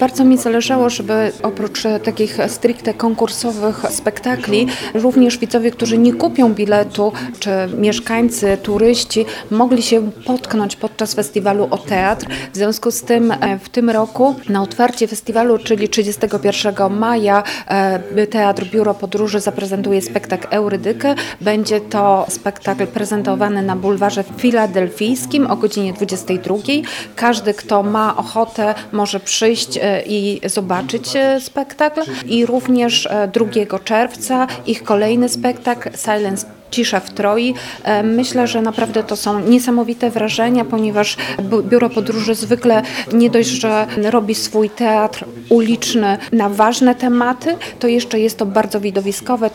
Bardzo mi zależało, żeby oprócz takich stricte konkursowych spektakli, również widzowie, którzy nie kupią biletu, czy mieszkańcy, turyści, mogli się potknąć podczas festiwalu o teatr. W związku z tym w tym roku na otwarcie festiwalu, czyli 31 maja, Teatr Biuro Podróży zaprezentuje spektakl Eurydykę. Będzie to spektakl prezentowany na bulwarze filadelfijskim o godzinie 22. Każdy, kto ma ochotę, może przyjść i zobaczyć spektakl. I również 2 czerwca ich kolejny spektakl Silence, Cisza w Troi. Myślę, że naprawdę to są niesamowite wrażenia, ponieważ Biuro Podróży zwykle nie dość, że robi swój teatr uliczny na ważne tematy, to jeszcze jest to bardzo widowiskowe.